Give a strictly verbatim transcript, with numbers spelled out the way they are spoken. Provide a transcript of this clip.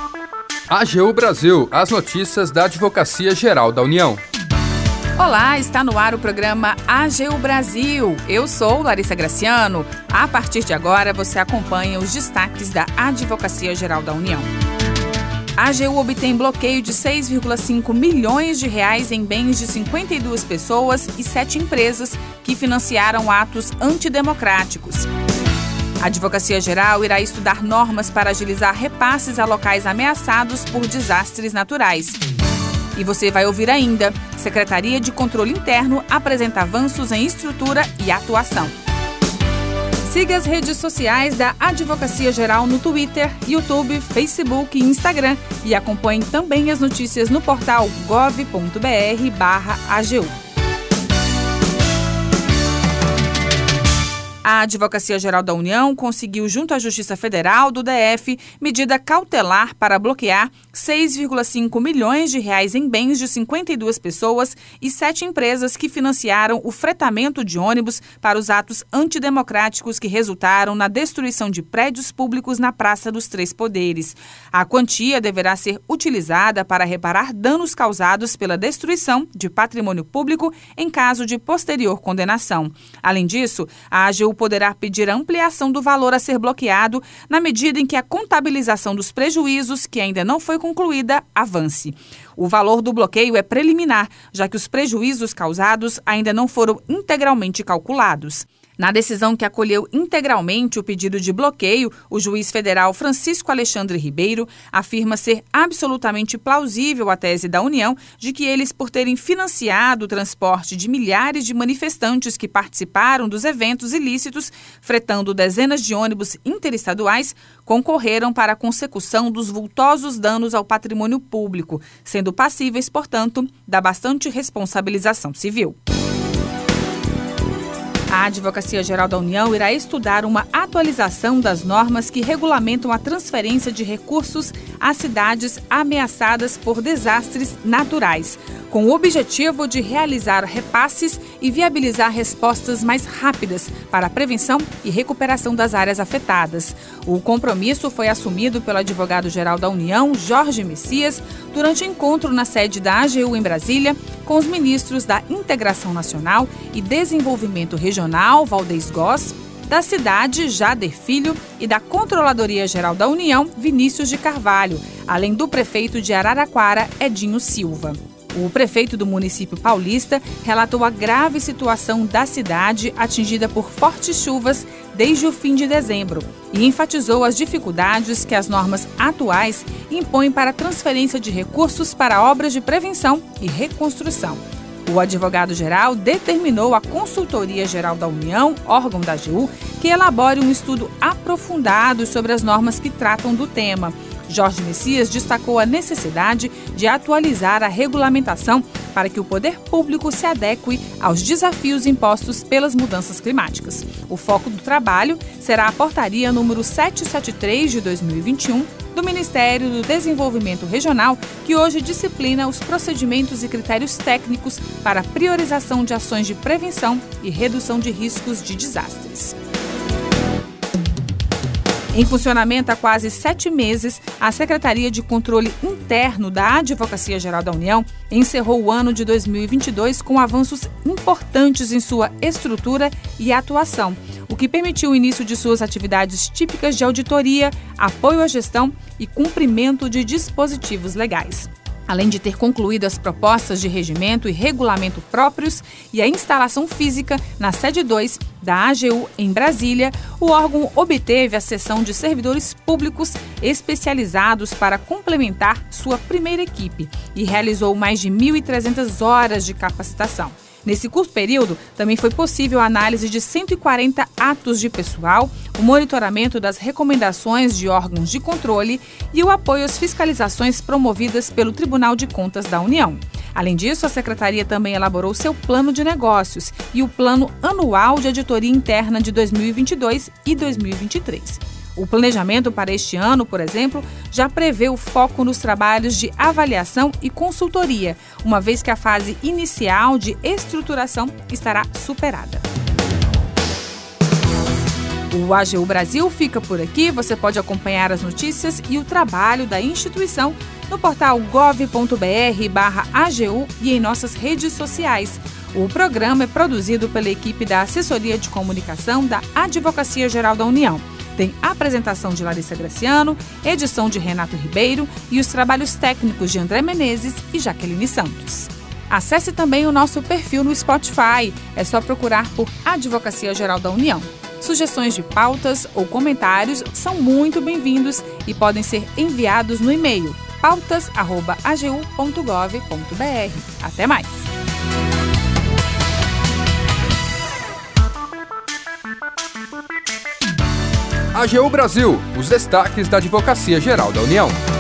A G U Brasil, as notícias da Advocacia Geral da União. Olá, está no ar o programa A G U Brasil. Eu sou Larissa Graciano. A partir de agora, você acompanha os destaques da Advocacia Geral da União. A AGU obtém bloqueio de seis vírgula cinco milhões de reais em bens de cinquenta e duas pessoas e sete empresas que financiaram atos antidemocráticos. A Advocacia Geral irá estudar normas para agilizar repasses a locais ameaçados por desastres naturais. E você vai ouvir ainda: Secretaria de Controle Interno apresenta avanços em estrutura e atuação. Siga as redes sociais da Advocacia Geral no Twitter, YouTube, Facebook e Instagram e acompanhe também as notícias no portal gov ponto br barra A G U. A Advocacia Geral da União conseguiu, junto à Justiça Federal do D F, medida cautelar para bloquear seis vírgula cinco milhões de reais em bens de cinquenta e duas pessoas e sete empresas que financiaram o fretamento de ônibus para os atos antidemocráticos que resultaram na destruição de prédios públicos na Praça dos Três Poderes. A quantia deverá ser utilizada para reparar danos causados pela destruição de patrimônio público em caso de posterior condenação. Além disso, a A G U poderá pedir ampliação do valor a ser bloqueado na medida em que a contabilização dos prejuízos, que ainda não foi concluída, avance. O valor do bloqueio é preliminar, já que os prejuízos causados ainda não foram integralmente calculados. Na decisão que acolheu integralmente o pedido de bloqueio, o juiz federal Francisco Alexandre Ribeiro afirma ser absolutamente plausível a tese da União de que eles, por terem financiado o transporte de milhares de manifestantes que participaram dos eventos ilícitos, fretando dezenas de ônibus interestaduais, concorreram para a consecução dos vultosos danos ao patrimônio público, sendo passíveis, portanto, da bastante responsabilização civil. A Advocacia Geral da União irá estudar uma atualização das normas que regulamentam a transferência de recursos a cidades ameaçadas por desastres naturais, com o objetivo de realizar repasses e viabilizar respostas mais rápidas para a prevenção e recuperação das áreas afetadas. O compromisso foi assumido pelo advogado-geral da União, Jorge Messias, durante o encontro na sede da A G U em Brasília, com os ministros da Integração Nacional e Desenvolvimento Regional, Valdez Góes, da cidade, Jader Filho, e da Controladoria Geral da União, Vinícius de Carvalho, além do prefeito de Araraquara, Edinho Silva. O prefeito do município paulista relatou a grave situação da cidade atingida por fortes chuvas desde o fim de dezembro e enfatizou as dificuldades que as normas atuais impõem para a transferência de recursos para obras de prevenção e reconstrução. O advogado-geral determinou à Consultoria Geral da União, órgão da A G U, que elabore um estudo aprofundado sobre as normas que tratam do tema. Jorge Messias destacou a necessidade de atualizar a regulamentação para que o poder público se adeque aos desafios impostos pelas mudanças climáticas. O foco do trabalho será a portaria número setecentos e setenta e três de dois mil e vinte e um do Ministério do Desenvolvimento Regional, que hoje disciplina os procedimentos e critérios técnicos para a priorização de ações de prevenção e redução de riscos de desastres. Em funcionamento há quase sete meses, a Secretaria de Controle Interno da Advocacia Geral da União encerrou o ano de dois mil e vinte e dois com avanços importantes em sua estrutura e atuação, o que permitiu o início de suas atividades típicas de auditoria, apoio à gestão e cumprimento de dispositivos legais. Além de ter concluído as propostas de regimento e regulamento próprios e a instalação física na sede dois da A G U em Brasília, o órgão obteve a cessão de servidores públicos especializados para complementar sua primeira equipe e realizou mais de mil e trezentas horas de capacitação. Nesse curto período, também foi possível a análise de cento e quarenta atos de pessoal, o monitoramento das recomendações de órgãos de controle e o apoio às fiscalizações promovidas pelo Tribunal de Contas da União. Além disso, a Secretaria também elaborou seu plano de negócios e o plano anual de auditoria interna de dois mil e vinte e dois e dois mil e vinte e três. O planejamento para este ano, por exemplo, já prevê o foco nos trabalhos de avaliação e consultoria, uma vez que a fase inicial de estruturação estará superada. O A G U Brasil fica por aqui. Você pode acompanhar as notícias e o trabalho da instituição no portal gov ponto br barra A G U e em nossas redes sociais. O programa é produzido pela equipe da Assessoria de Comunicação da Advocacia Geral da União. Tem apresentação de Larissa Graciano, edição de Renato Ribeiro e os trabalhos técnicos de André Menezes e Jaqueline Santos. Acesse também o nosso perfil no Spotify. É só procurar por Advocacia Geral da União. Sugestões de pautas ou comentários são muito bem-vindos e podem ser enviados no e-mail pautas arroba a g u ponto gov ponto br. Até mais! A G U Brasil, os destaques da Advocacia Geral da União.